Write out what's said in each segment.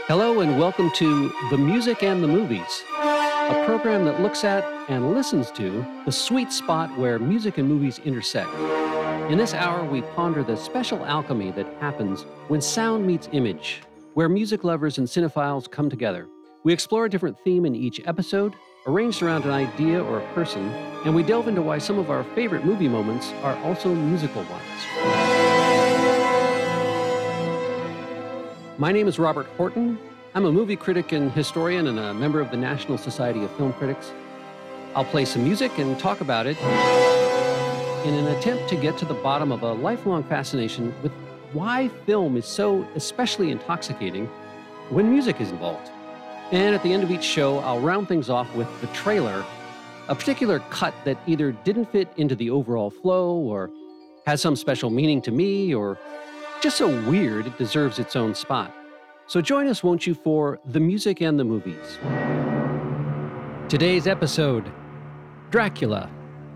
Hello and welcome to The Music and the Movies, a program that looks at and listens to the sweet spot where music and movies intersect. In this hour, we ponder the special alchemy that happens when sound meets image, where music lovers and cinephiles come together. We explore a different theme in each episode, arranged around an idea or a person, and we delve into why some of our favorite movie moments are also musical ones. My name is Robert Horton. I'm a movie critic and historian and a member of the National Society of Film Critics. I'll play some music and talk about it in an attempt to get to the bottom of a lifelong fascination with why film is so especially intoxicating when music is involved. And at the end of each show, I'll round things off with the trailer, a particular cut that either didn't fit into the overall flow or has some special meaning to me or just so weird it deserves its own spot. So join us, won't you, for The Music and the Movies. Today's episode, Dracula.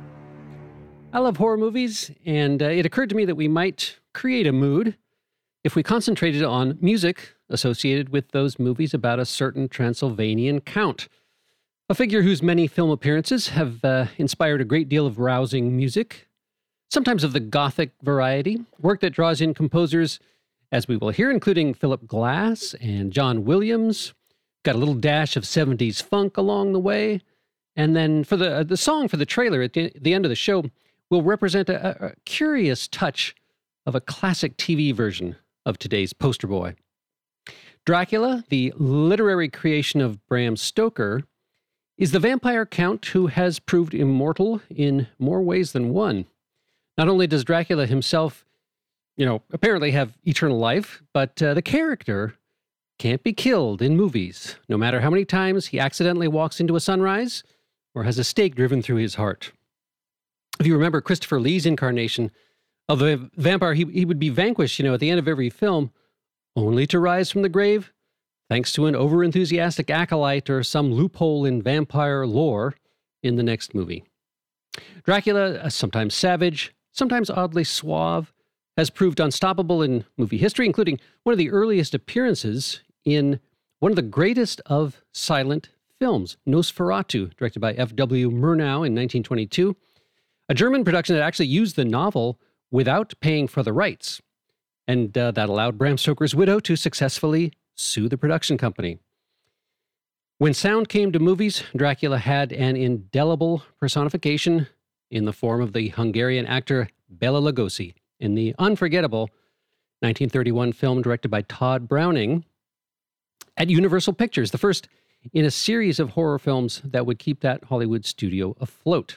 I love horror movies, and it occurred to me that we might create a mood if we concentrated on music associated with those movies about a certain Transylvanian count, a figure whose many film appearances have inspired a great deal of rousing music, sometimes of the gothic variety, work that draws in composers, as we will hear, including Philip Glass and John Williams, got a little dash of 70s funk along the way, and then for the song for the trailer at the end of the show will represent a curious touch of a classic TV version of today's poster boy. Dracula, the literary creation of Bram Stoker, is the vampire count who has proved immortal in more ways than one. Not only does Dracula himself, apparently have eternal life, but the character can't be killed in movies, no matter how many times he accidentally walks into a sunrise or has a stake driven through his heart. If you remember Christopher Lee's incarnation of the vampire, he would be vanquished, at the end of every film, only to rise from the grave, thanks to an overenthusiastic acolyte or some loophole in vampire lore in the next movie. Dracula, sometimes savage, sometimes oddly suave, has proved unstoppable in movie history, including one of the earliest appearances in one of the greatest of silent films, Nosferatu, directed by F.W. Murnau in 1922, a German production that actually used the novel without paying for the rights, and that allowed Bram Stoker's widow to successfully sue the production company. When sound came to movies, Dracula had an indelible personification in the form of the Hungarian actor Bela Lugosi in the unforgettable 1931 film directed by Todd Browning at Universal Pictures, the first in a series of horror films that would keep that Hollywood studio afloat.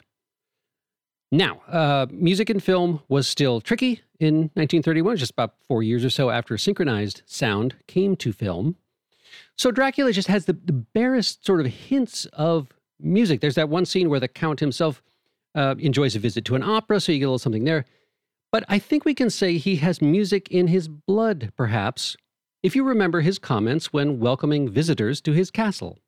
Now, music and film was still tricky in 1931, just about 4 years or so after synchronized sound came to film. So Dracula just has the barest sort of hints of music. There's that one scene where the Count himself enjoys a visit to an opera, so you get a little something there. But I think we can say he has music in his blood, perhaps, if you remember his comments when welcoming visitors to his castle.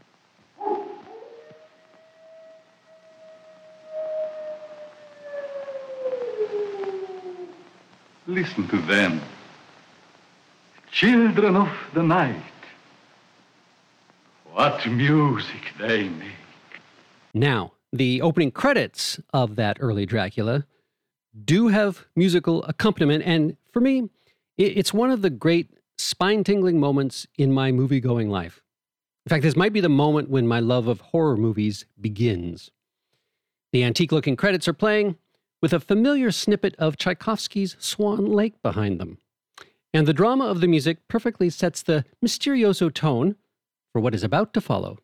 Listen to them. Children of the night. What music they make. Now, the opening credits of that early Dracula do have musical accompaniment, and for me, it's one of the great spine-tingling moments in my movie-going life. In fact, this might be the moment when my love of horror movies begins. The antique-looking credits are playing with a familiar snippet of Tchaikovsky's Swan Lake behind them. And the drama of the music perfectly sets the mysterioso tone for what is about to follow.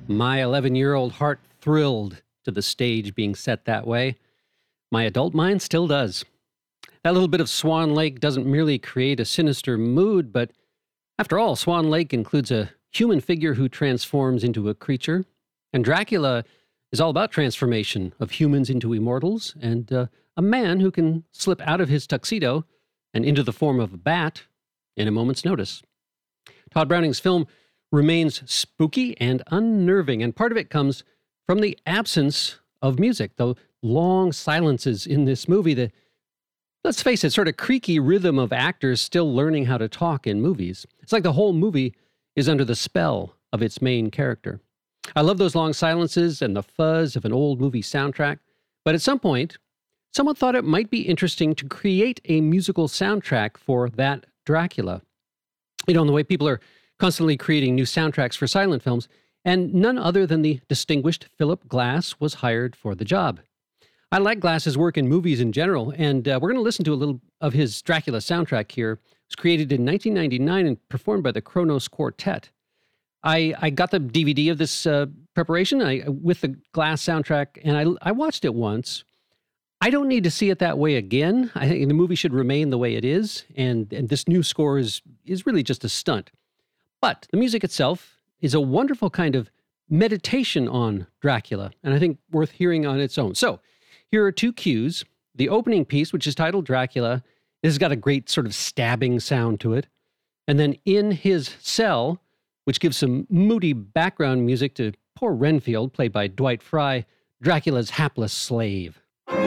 My 11-year-old heart thrilled to the stage being set that way. My adult mind still does. That little bit of Swan Lake doesn't merely create a sinister mood, but after all, Swan Lake includes a human figure who transforms into a creature, and Dracula is all about transformation of humans into immortals, and a man who can slip out of his tuxedo and into the form of a bat in a moment's notice. Todd Browning's film remains spooky and unnerving, and part of it comes from the absence of music. The long silences in this movie, the, let's face it, sort of creaky rhythm of actors still learning how to talk in movies. It's like the whole movie is under the spell of its main character. I love those long silences and the fuzz of an old movie soundtrack, but at some point, someone thought it might be interesting to create a musical soundtrack for that Dracula. You know, in the way people are constantly creating new soundtracks for silent films, and none other than the distinguished Philip Glass was hired for the job. I like Glass's work in movies in general, and we're going to listen to a little of his Dracula soundtrack here. It was created in 1999 and performed by the Kronos Quartet. I got the DVD of this preparation with the Glass soundtrack, and I watched it once. I don't need to see it that way again. I think the movie should remain the way it is, and this new score is really just a stunt. But the music itself is a wonderful kind of meditation on Dracula, and I think worth hearing on its own. So here are two cues. The opening piece, which is titled Dracula, has got a great sort of stabbing sound to it. And then In His Cell, which gives some moody background music to poor Renfield, played by Dwight Frye, Dracula's hapless slave.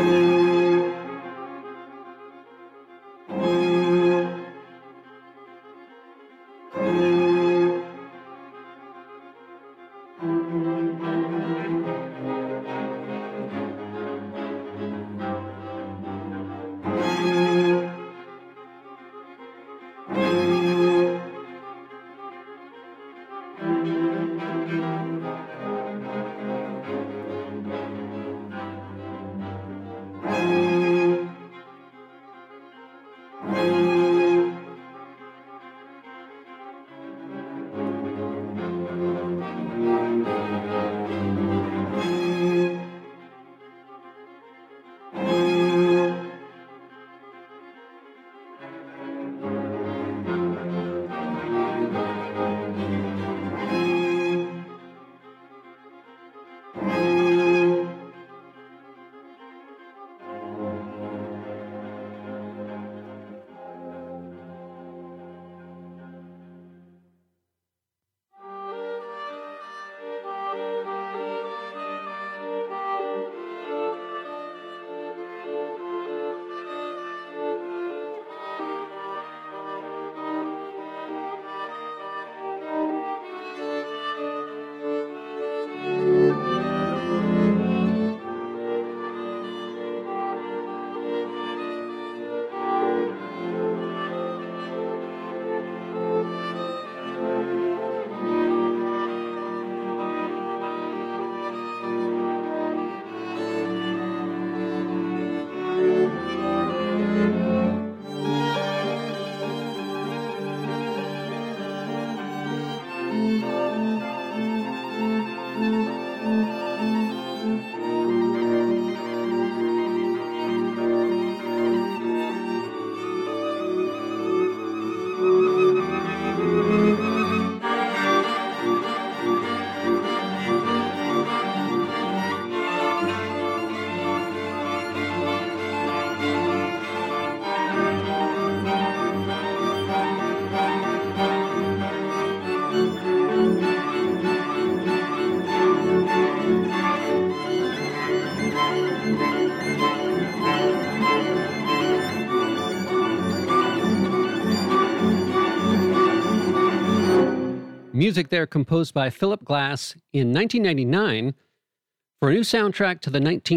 Music there composed by Philip Glass in 1999 for a new soundtrack to the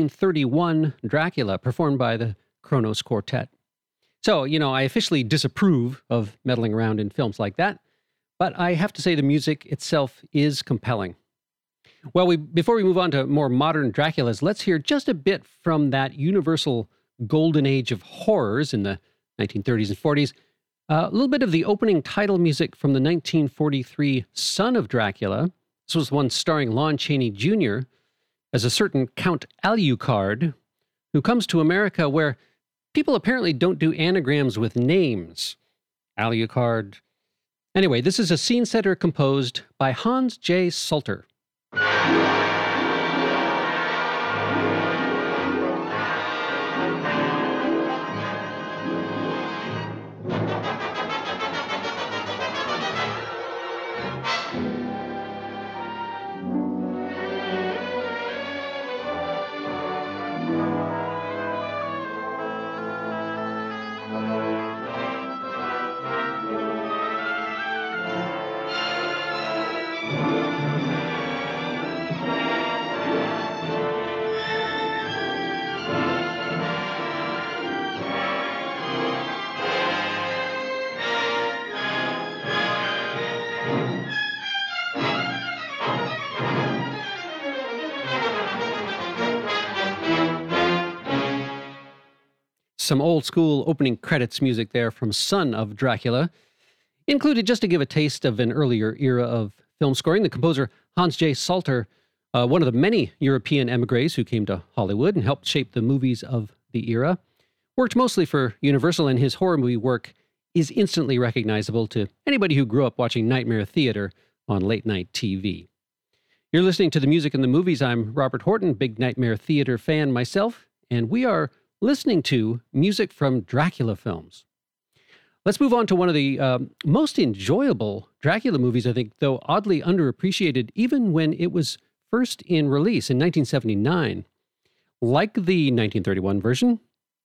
1931 Dracula, performed by the Kronos Quartet. So, you know, I officially disapprove of meddling around in films like that, but I have to say the music itself is compelling. Well, before we move on to more modern Draculas, let's hear just a bit from that universal golden age of horrors in the 1930s and 40s. A little bit of the opening title music from the 1943 Son of Dracula, This was one starring Lon Chaney Jr. as a certain Count Alucard, who comes to America where people apparently don't do anagrams with names. Alucard. Anyway, this is a scene setter composed by Hans J. Salter. Some old school opening credits music there from Son of Dracula. Included, just to give a taste of an earlier era of film scoring, the composer Hans J. Salter, one of the many European emigres who came to Hollywood and helped shape the movies of the era, worked mostly for Universal, and his horror movie work is instantly recognizable to anybody who grew up watching Nightmare Theater on late-night TV. You're listening to The Music and the Movies. I'm Robert Horton, big Nightmare Theater fan myself, and we are listening to music from Dracula films. Let's move on to one of the most enjoyable Dracula movies, I think, though oddly underappreciated even when it was first in release in 1979. Like the 1931 version,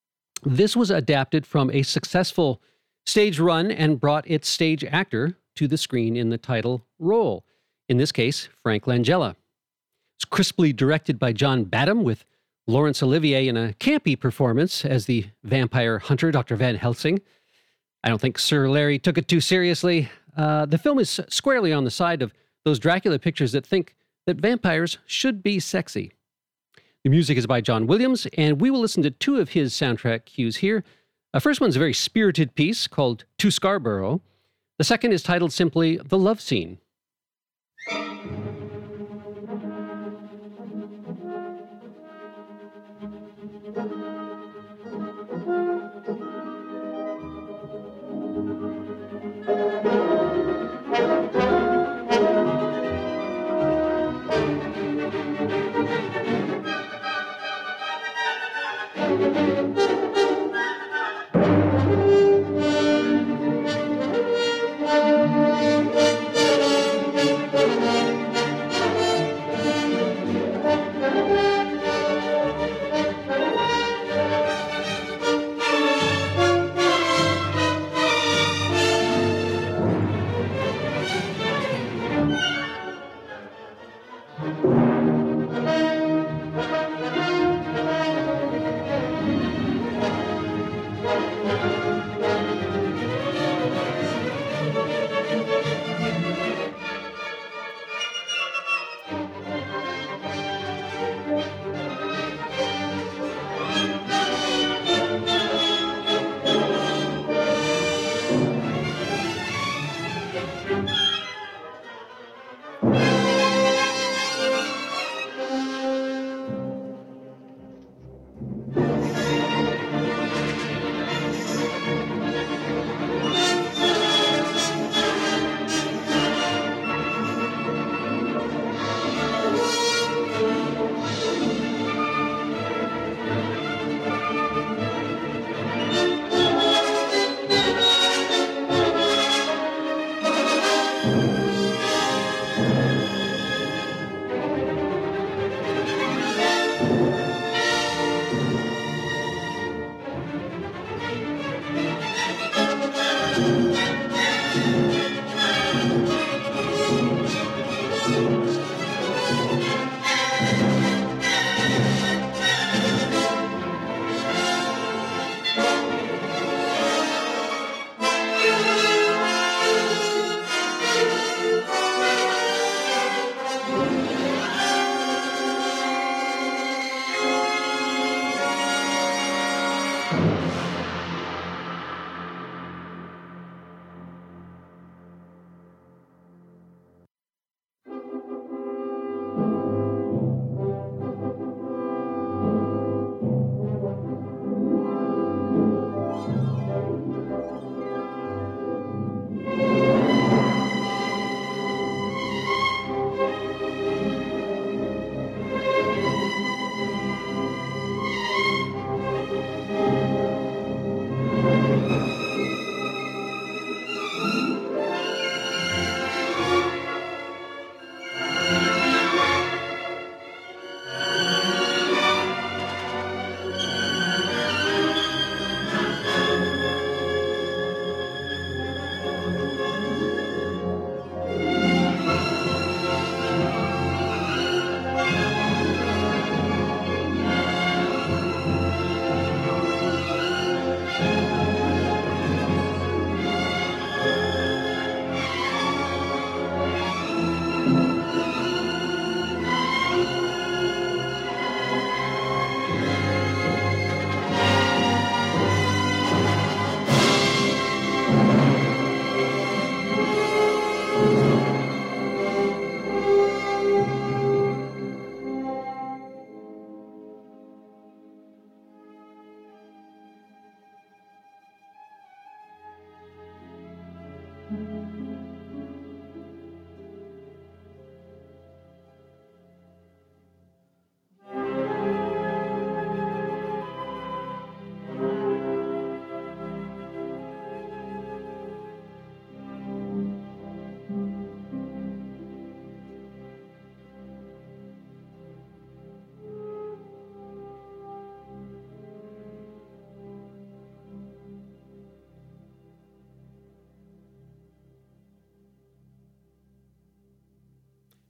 this was adapted from a successful stage run and brought its stage actor to the screen in the title role, in this case, Frank Langella. It's crisply directed by John Badham, with Laurence Olivier in a campy performance as the vampire hunter, Dr. Van Helsing. I don't think Sir Larry took it too seriously. The film is squarely on the side of those Dracula pictures that think that vampires should be sexy. The music is by John Williams, and we will listen to two of his soundtrack cues here. The first one's a very spirited piece called To Scarborough. The second is titled simply The Love Scene.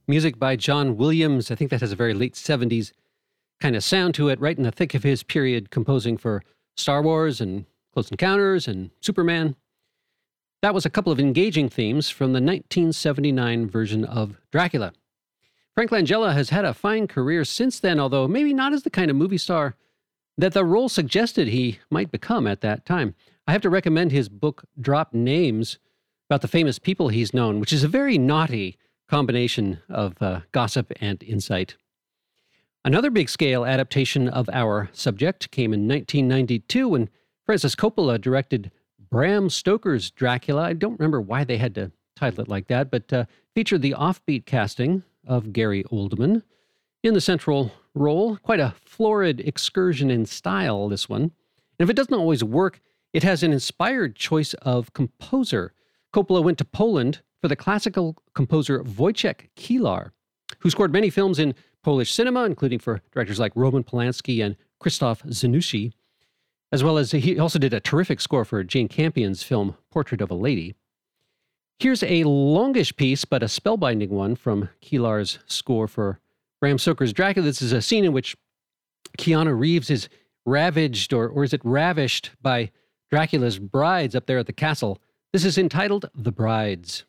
Music by John Williams. I think that has a very late 70s kind of sound to it, right in the thick of his period, composing for Star Wars and Close Encounters and Superman. That was a couple of engaging themes from the 1979 version of Dracula. Frank Langella has had a fine career since then, although maybe not as the kind of movie star that the role suggested he might become at that time. I have to recommend his book, Drop Names, about the famous people he's known, which is a very naughty combination of gossip and insight. Another big-scale adaptation of our subject came in 1992 when Francis Coppola directed Bram Stoker's Dracula. I don't remember why they had to title it like that, but featured the offbeat casting of Gary Oldman in the central role. Quite a florid excursion in style, this one. And if it doesn't always work, it has an inspired choice of composer. Coppola went to Poland for the classical composer Wojciech Kilar, who scored many films in Polish cinema, including for directors like Roman Polanski and Krzysztof Zanussi, as well as he also did a terrific score for Jane Campion's film Portrait of a Lady. Here's a longish piece, but a spellbinding one from Kilar's score for Bram Stoker's Dracula. This is a scene in which Keanu Reeves is ravaged, or is it ravished, by Dracula's brides up there at the castle. This is entitled The Brides.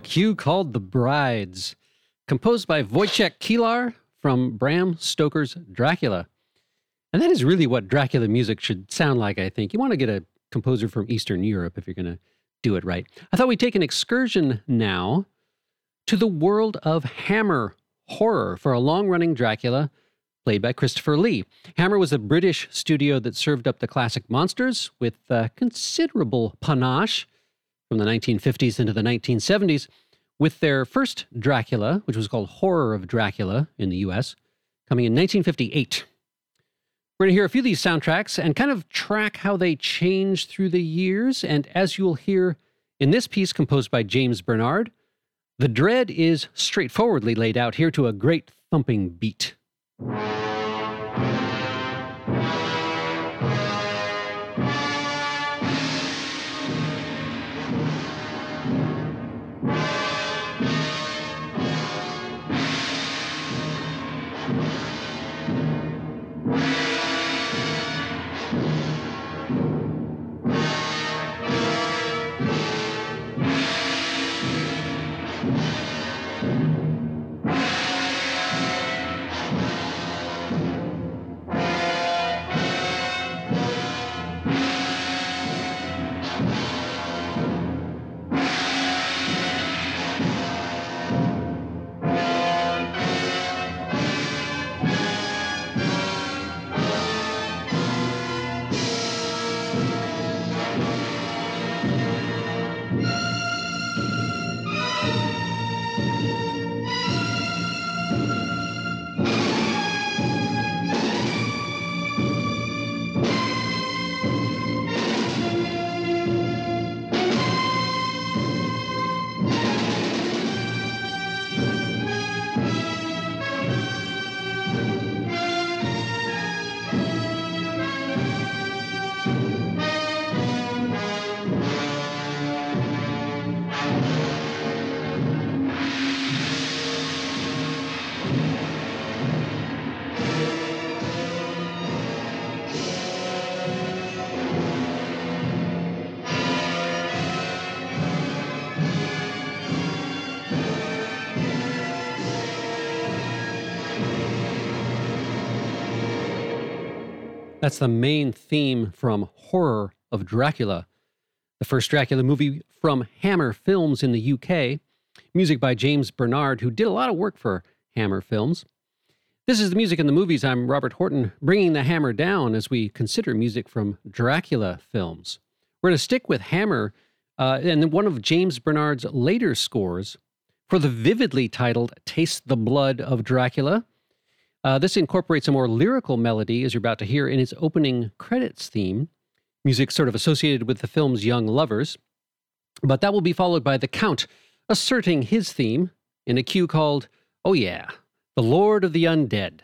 cue called The Brides, composed by Wojciech Kilar from Bram Stoker's Dracula. And that is really what Dracula music should sound like, I think. You want to get a composer from Eastern Europe if you're going to do it right. I thought we'd take an excursion now to the world of Hammer horror for a long-running Dracula played by Christopher Lee. Hammer was a British studio that served up the classic monsters with considerable panache from the 1950s into the 1970s, with their first Dracula, which was called Horror of Dracula in the US, coming in 1958. We're going to hear a few of these soundtracks and kind of track how they changed through the years. And as you'll hear in this piece composed by James Bernard, the dread is straightforwardly laid out here to a great thumping beat. That's the main theme from Horror of Dracula, the first Dracula movie from Hammer Films in the UK. Music by James Bernard, who did a lot of work for Hammer Films. This is the music in the movies. I'm Robert Horton, bringing the hammer down as we consider music from Dracula films. We're going to stick with Hammer and one of James Bernard's later scores for the vividly titled Taste the Blood of Dracula. This incorporates a more lyrical melody, as you're about to hear, in its opening credits theme, music sort of associated with the film's young lovers. But that will be followed by the Count asserting his theme in a cue called, oh yeah, The Lord of the Undead.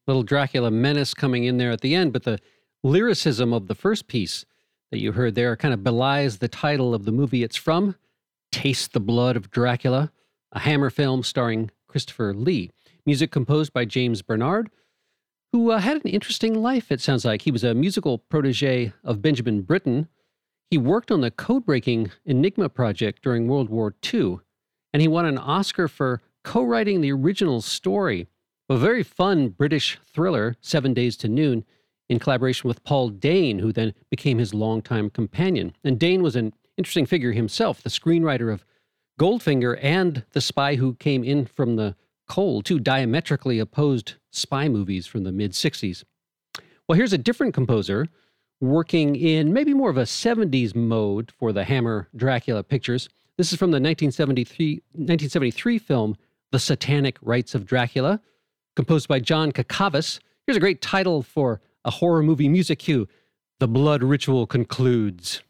Little Dracula menace coming in there at the end, but the lyricism of the first piece that you heard there kind of belies the title of the movie it's from, Taste the Blood of Dracula, a Hammer film starring Christopher Lee. Music composed by James Bernard, who had an interesting life, it sounds like. He was a musical protege of Benjamin Britten. He worked on the code-breaking Enigma project during World War II, and he won an Oscar for co-writing the original story, a very fun British thriller, 7 Days to Noon, in collaboration with Paul Dane, who then became his longtime companion. And Dane was an interesting figure himself, the screenwriter of Goldfinger and The Spy Who Came In From the Cold, two diametrically opposed spy movies from the mid-60s. Well, here's a different composer working in maybe more of a 70s mode for the Hammer Dracula pictures. This is from the 1973 film, The Satanic Rites of Dracula, composed by John Kakavas. Here's a great title for a horror movie music cue. The blood ritual concludes.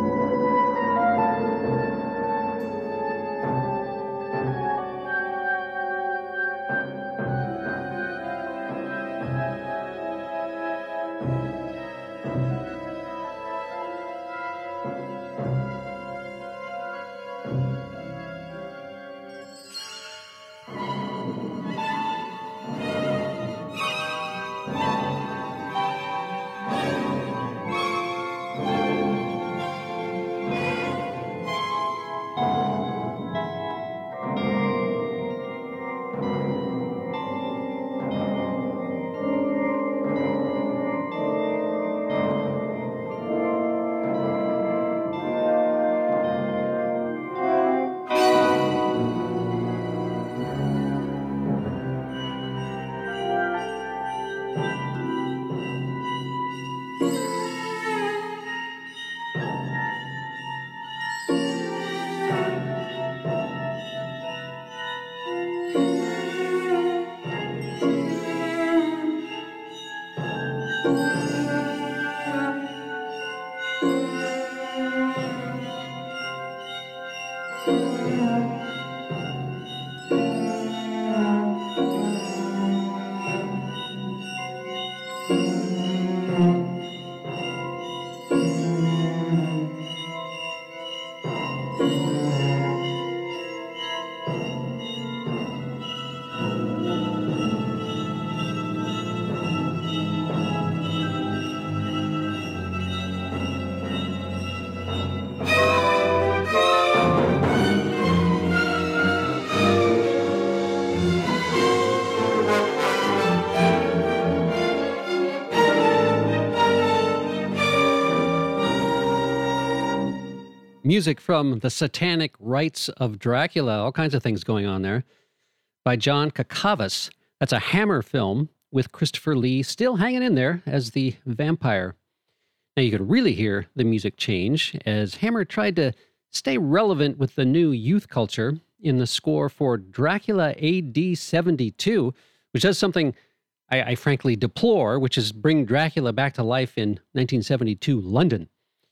Music from The Satanic Rites of Dracula, all kinds of things going on there, by John Kakavas. That's a Hammer film with Christopher Lee still hanging in there as the vampire. Now you could really hear the music change as Hammer tried to stay relevant with the new youth culture in the score for Dracula AD 72, which does something I frankly deplore, which is bring Dracula back to life in 1972 London.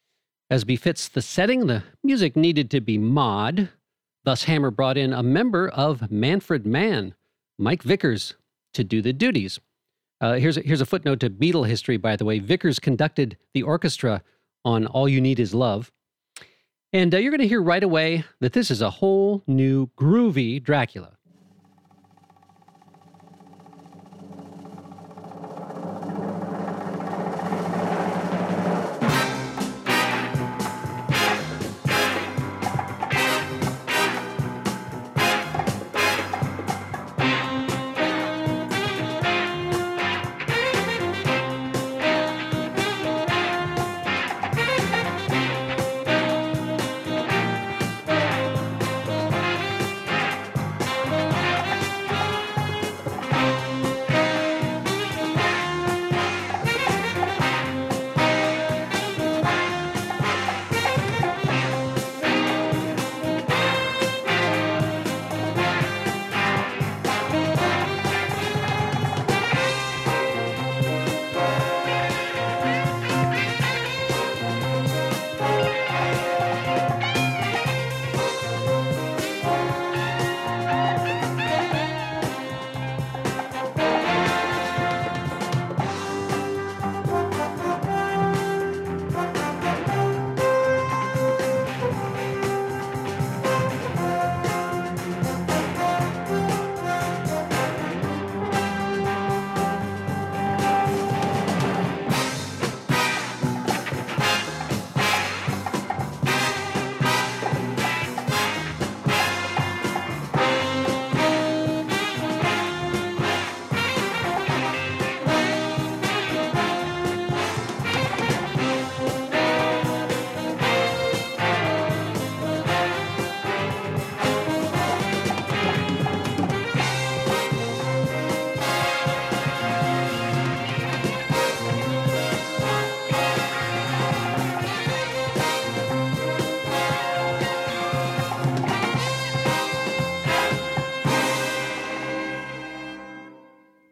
As befits the setting, the music needed to be mod. Thus, Hammer brought in a member of Manfred Mann, Mike Vickers, to do the duties. Here's a footnote to Beatle history, by the way. Vickers conducted the orchestra on All You Need Is Love. And you're going to hear right away that this is a whole new groovy Dracula.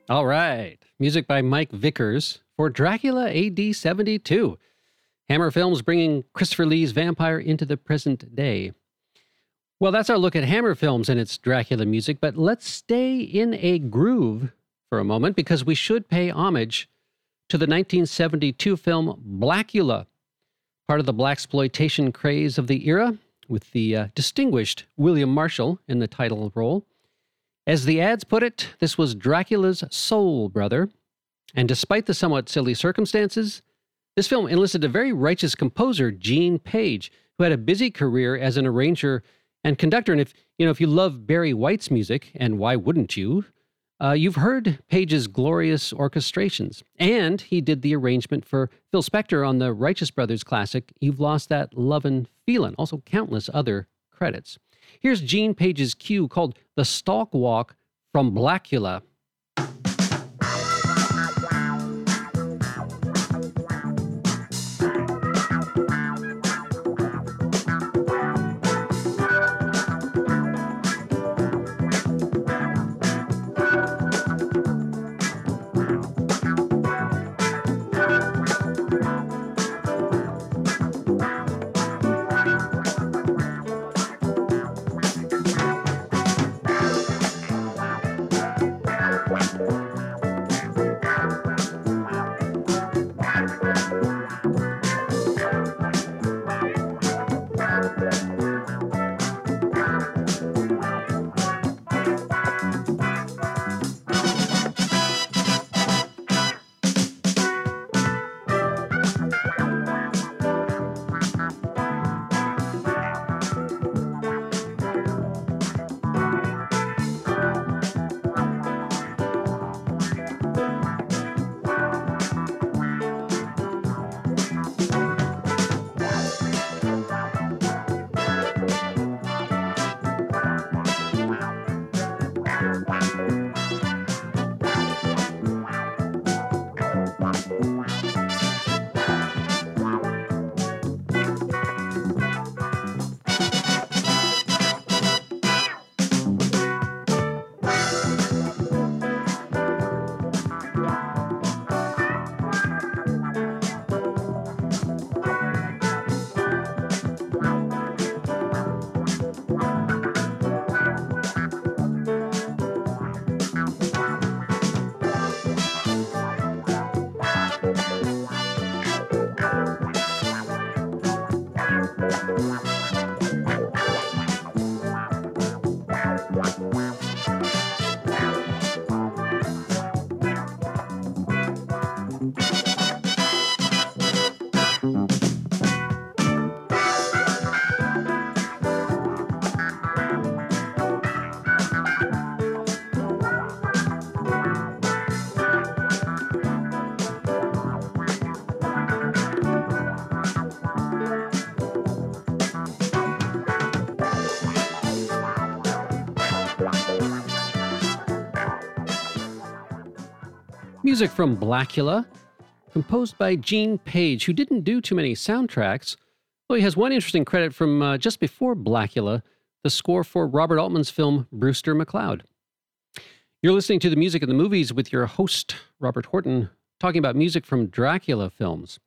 All right. Music by Mike Vickers for Dracula AD 72. Hammer Films bringing Christopher Lee's vampire into the present day. Well, that's our look at Hammer Films and its Dracula music, but let's stay in a groove for a moment because we should pay homage to the 1972 film Blackula, part of the blaxploitation craze of the era, with the distinguished William Marshall in the title role. As the ads put it, this was Dracula's soul brother, and despite the somewhat silly circumstances, this film enlisted a very righteous composer, Gene Page, who had a busy career as an arranger and conductor. And if you love Barry White's music, and why wouldn't you? You've heard Page's glorious orchestrations, and he did the arrangement for Phil Spector on the Righteous Brothers classic, You've Lost That Lovin' Feelin', also countless other credits. Here's Gene Page's cue called The Stalk Walk from Blackula. Music from Blackula, composed by Gene Page, who didn't do too many soundtracks, though he has one interesting credit from just before Blackula, the score for Robert Altman's film Brewster McCloud. You're listening to The Music in the Movies with your host, Robert Horton, talking about music from Dracula films.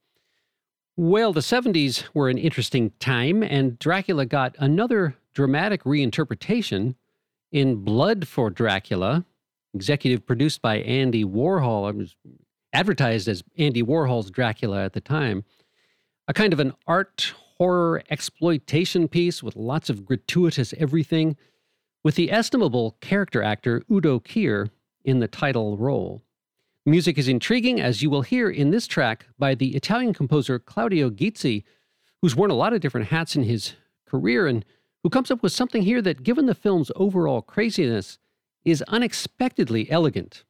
Well, the 70s were an interesting time, and Dracula got another dramatic reinterpretation in Blood for Dracula, executive produced by Andy Warhol. It was advertised as Andy Warhol's Dracula at the time. A kind of an art horror exploitation piece with lots of gratuitous everything, with the estimable character actor Udo Kier in the title role. Music is intriguing, as you will hear in this track by the Italian composer Claudio Gizzi, who's worn a lot of different hats in his career and who comes up with something here that, given the film's overall craziness, is unexpectedly elegant.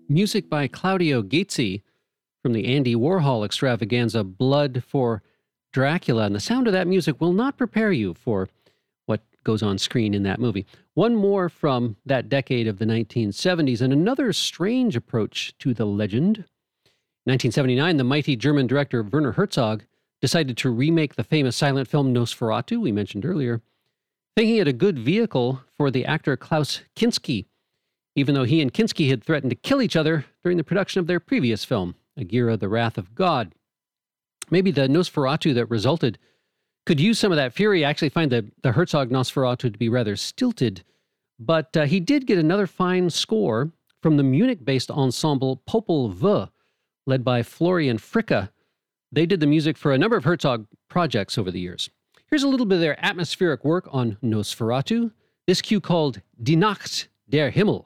music by Claudio Gazzi from the Andy Warhol extravaganza Blood for Dracula. And the sound of that music will not prepare you for what goes on screen in that movie. One more from that decade of the 1970s, and another strange approach to the legend. In 1979, the mighty German director Werner Herzog decided to remake the famous silent film Nosferatu, we mentioned earlier, thinking it a good vehicle for the actor Klaus Kinski, even though he and Kinski had threatened to kill each other during the production of their previous film, Agira, the Wrath of God. Maybe the Nosferatu that resulted could use some of that fury. I actually find the Herzog Nosferatu to be rather stilted, but he did get another fine score from the Munich-based ensemble Popol Vuh, led by Florian Fricke. They did the music for a number of Herzog projects over the years. Here's a little bit of their atmospheric work on Nosferatu, this cue called Die Nacht, der Himmel.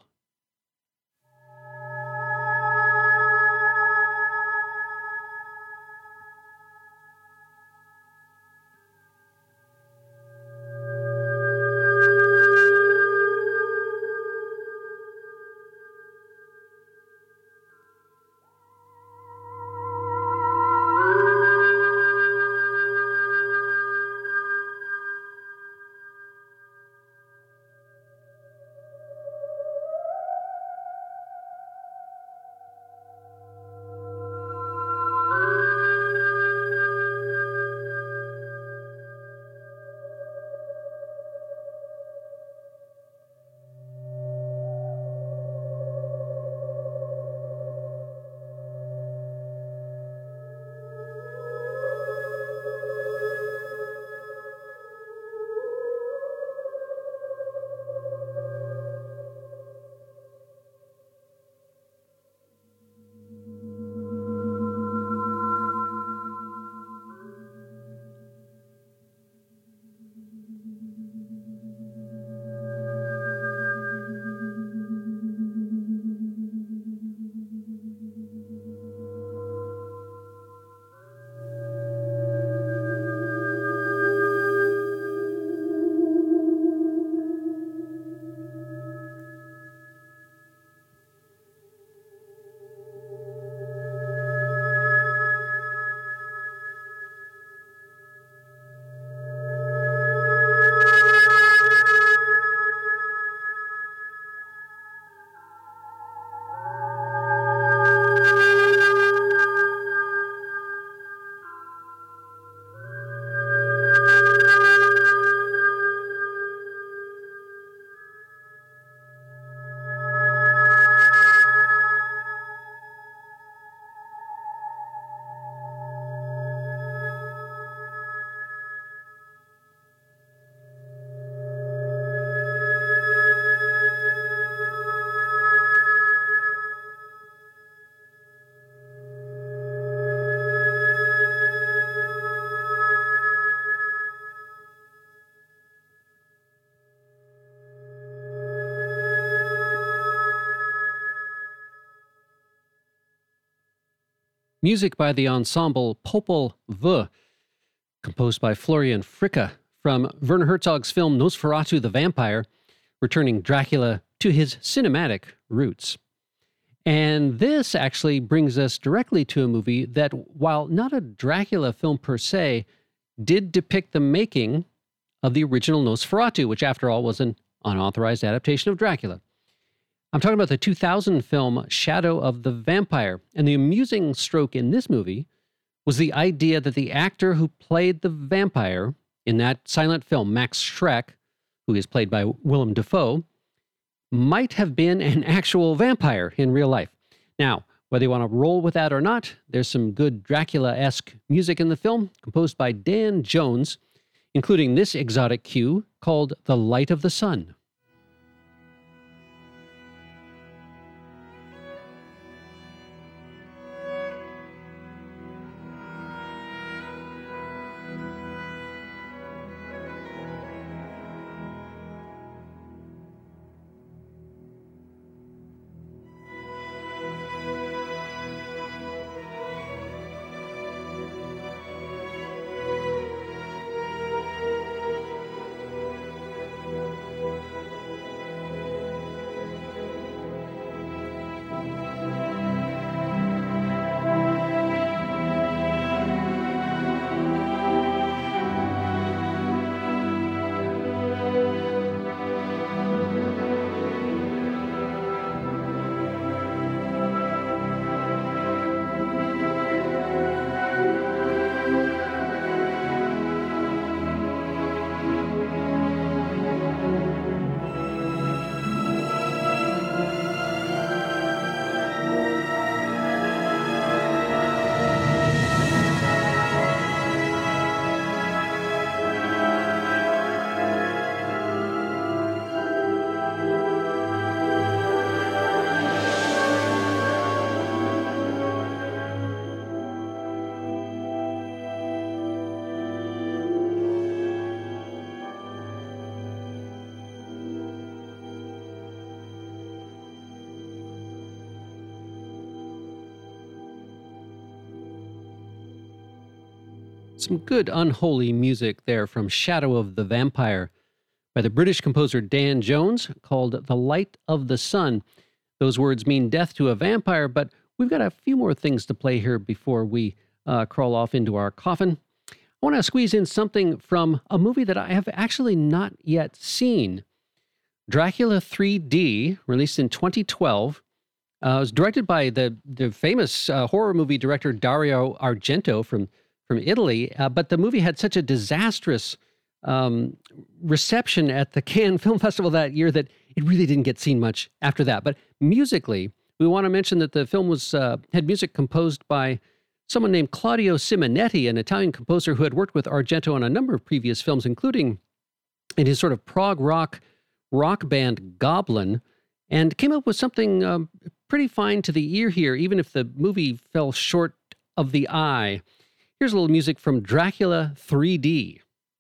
Music by the ensemble Popol Vuh, composed by Florian Fricke, from Werner Herzog's film Nosferatu the Vampire, returning Dracula to his cinematic roots. And this actually brings us directly to a movie that, while not a Dracula film per se, did depict the making of the original Nosferatu, which after all was an unauthorized adaptation of Dracula. I'm talking about the 2000 film Shadow of the Vampire. And the amusing stroke in this movie was the idea that the actor who played the vampire in that silent film, Max Schreck, who is played by Willem Dafoe, might have been an actual vampire in real life. Now, whether you want to roll with that or not, there's some good Dracula-esque music in the film, composed by Dan Jones, including this exotic cue called The Light of the Sun. Some good unholy music there from Shadow of the Vampire by the British composer Dan Jones, called The Light of the Sun. Those words mean death to a vampire, but we've got a few more things to play here before we crawl off into our coffin. I want to squeeze in something from a movie that I have actually not yet seen. Dracula 3D, released in 2012. It was directed by the famous horror movie director Dario Argento from Italy, but the movie had such a disastrous reception at the Cannes Film Festival that year that it really didn't get seen much after that. But musically, we want to mention that the film had music composed by someone named Claudio Simonetti, an Italian composer who had worked with Argento on a number of previous films, including in his sort of prog rock band Goblin, and came up with something pretty fine to the ear here, even if the movie fell short of the eye. Here's a little music from Dracula 3D.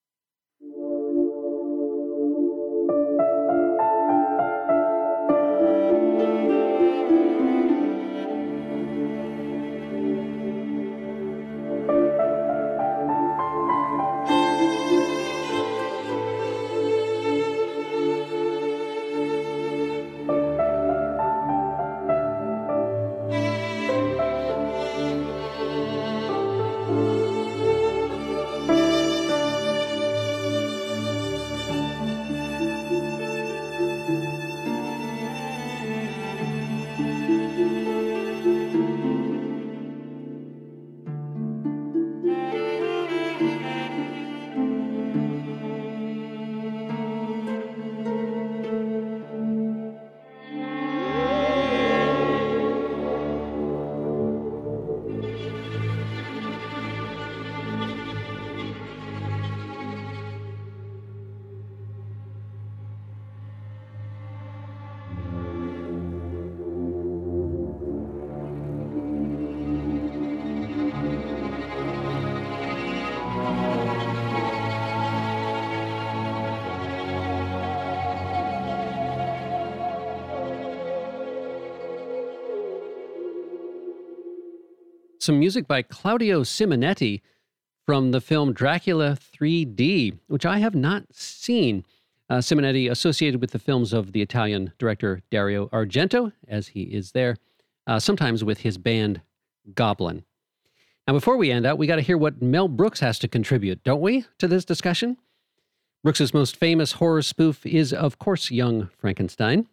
Some music by Claudio Simonetti from the film Dracula 3D, which I have not seen. Simonetti associated with the films of the Italian director Dario Argento, as he is there, sometimes with his band Goblin. Now, before we end out, we got to hear what Mel Brooks has to contribute, don't we, to this discussion? Brooks's most famous horror spoof is, of course, Young Frankenstein.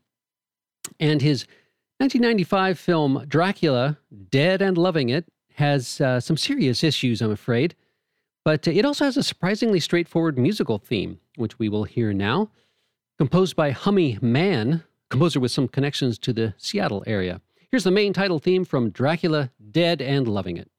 And his 1995 film Dracula, Dead and Loving It, has some serious issues, I'm afraid. But it also has a surprisingly straightforward musical theme, which we will hear now. Composed by Hummy Mann, composer with some connections to the Seattle area. Here's the main title theme from Dracula, Dead and Loving It.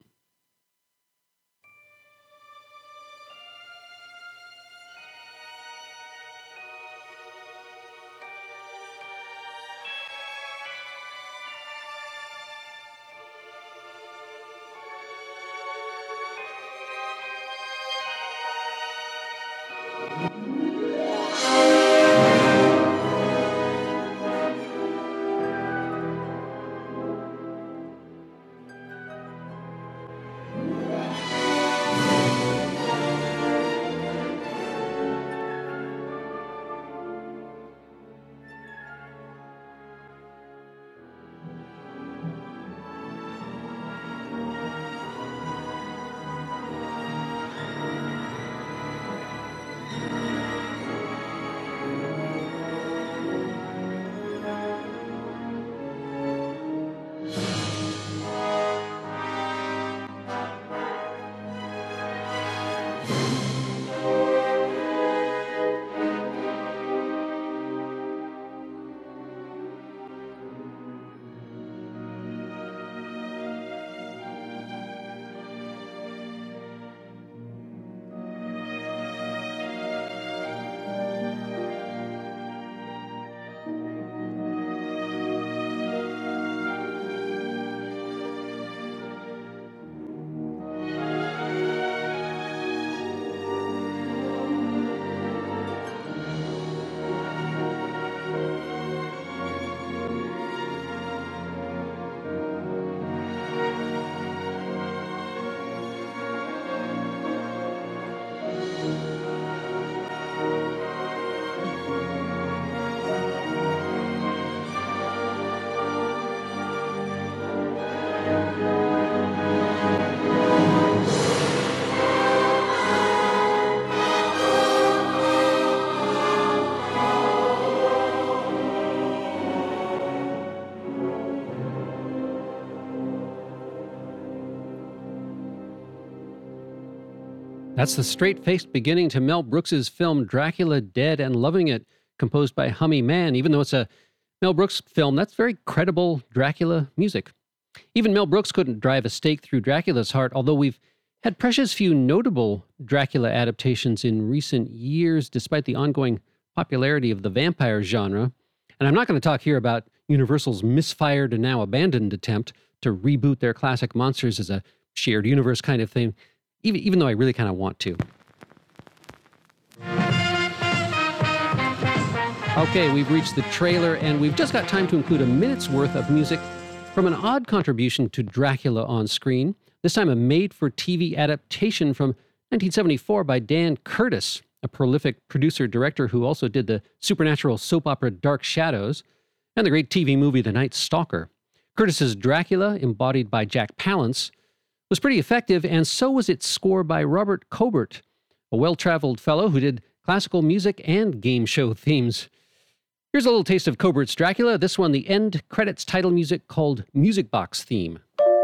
That's the straight-faced beginning to Mel Brooks's film Dracula Dead and Loving It, composed by Hummy Man. Even though it's a Mel Brooks film, that's very credible Dracula music. Even Mel Brooks couldn't drive a stake through Dracula's heart, although we've had precious few notable Dracula adaptations in recent years, despite the ongoing popularity of the vampire genre. And I'm not going to talk here about Universal's misfired and now abandoned attempt to reboot their classic monsters as a shared universe kind of thing, even though I really kind of want to. Okay, we've reached the trailer, and we've just got time to include a minute's worth of music from an odd contribution to Dracula on screen, this time a made-for-TV adaptation from 1974 by Dan Curtis, a prolific producer-director who also did the supernatural soap opera Dark Shadows and the great TV movie The Night Stalker. Curtis's Dracula, embodied by Jack Palance, was pretty effective, and so was its score by Robert Cobert, a well-traveled fellow who did classical music and game show themes. Here's a little taste of Cobert's Dracula, this one the end credits title music called Music Box Theme.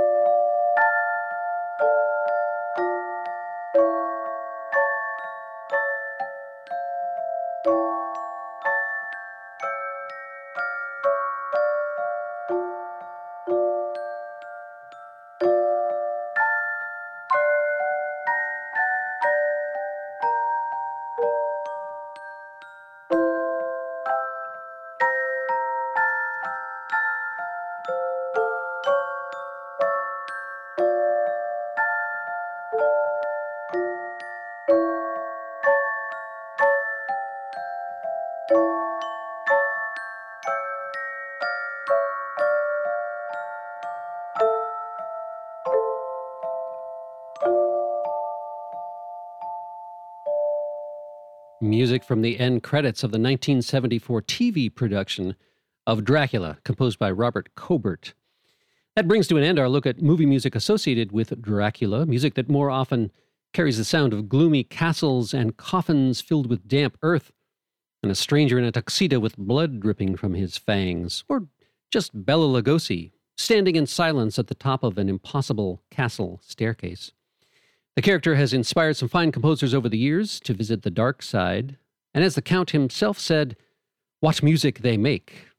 Music from the end credits of the 1974 TV production of Dracula, composed by Robert Cobert. That brings to an end our look at movie music associated with Dracula, music that more often carries the sound of gloomy castles and coffins filled with damp earth, and a stranger in a tuxedo with blood dripping from his fangs, or just Bela Lugosi, standing in silence at the top of an impossible castle staircase. The character has inspired some fine composers over the years to visit the dark side, and as the Count himself said, what music they make.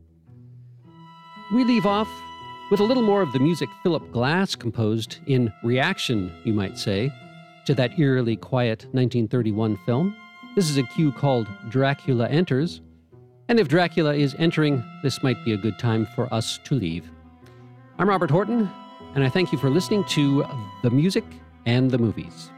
We leave off with a little more of the music Philip Glass composed in reaction, you might say, to that eerily quiet 1931 film. This is a cue called Dracula Enters, and if Dracula is entering, this might be a good time for us to leave. I'm Robert Horton, and I thank you for listening to The Music and the Movies.